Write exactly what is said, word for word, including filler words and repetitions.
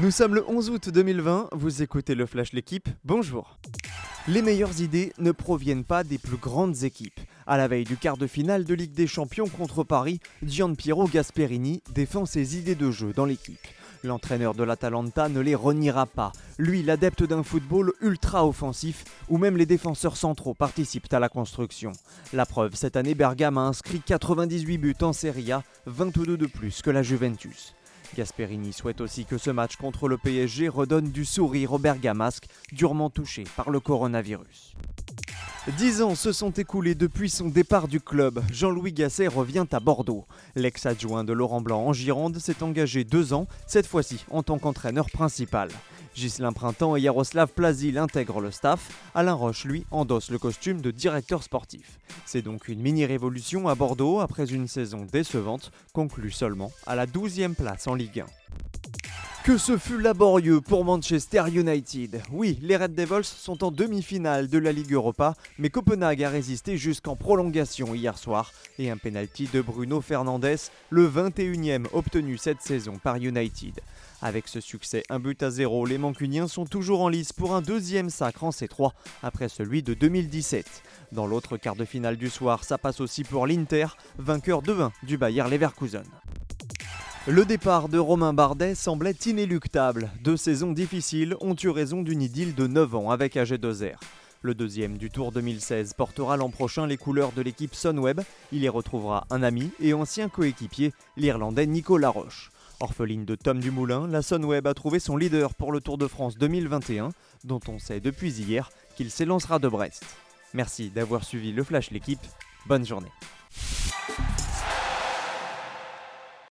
Nous sommes le onze août deux mille vingt, vous écoutez le Flash L'équipe, bonjour. Les meilleures idées ne proviennent pas des plus grandes équipes. À la veille du quart de finale de Ligue des Champions contre Paris, Gianpiero Gasperini défend ses idées de jeu dans l'équipe. L'entraîneur de l'Atalanta ne les reniera pas. Lui, l'adepte d'un football ultra-offensif, où même les défenseurs centraux participent à la construction. La preuve, cette année, Bergame a inscrit quatre-vingt-dix-huit buts en Serie A, vingt-deux de plus que la Juventus. Gasperini souhaite aussi que ce match contre le P S G redonne du sourire aux Bergamasques, durement touchés par le coronavirus. Dix ans se sont écoulés depuis son départ du club. Jean-Louis Gasset revient à Bordeaux. L'ex-adjoint de Laurent Blanc en Gironde s'est engagé deux ans, cette fois-ci en tant qu'entraîneur principal. Ghislain Printemps et Yaroslav Plazil intègrent le staff. Alain Roche, lui, endosse le costume de directeur sportif. C'est donc une mini-révolution à Bordeaux après une saison décevante, conclue seulement à la douzième place en Ligue un. Que ce fut laborieux pour Manchester United. Oui, les Red Devils sont en demi-finale de la Ligue Europa, mais Copenhague a résisté jusqu'en prolongation hier soir et un pénalty de Bruno Fernandes, le vingt et unième obtenu cette saison par United. Avec ce succès, un but à zéro, les Mancuniens sont toujours en lice pour un deuxième sacre en C trois après celui de deux mille dix-sept. Dans l'autre quart de finale du soir, ça passe aussi pour l'Inter, vainqueur deux un du Bayer Leverkusen. Le départ de Romain Bardet semblait inéluctable. Deux saisons difficiles ont eu raison d'une idylle de neuf ans avec A G deux R. Le deuxième du Tour deux mille seize portera l'an prochain les couleurs de l'équipe Sunweb. Il y retrouvera un ami et ancien coéquipier, l'Irlandais Nico Laroche. Orpheline de Tom Dumoulin, la Sunweb a trouvé son leader pour le Tour de France deux mille vingt et un, dont on sait depuis hier qu'il s'élancera de Brest. Merci d'avoir suivi le Flash L'équipe. Bonne journée.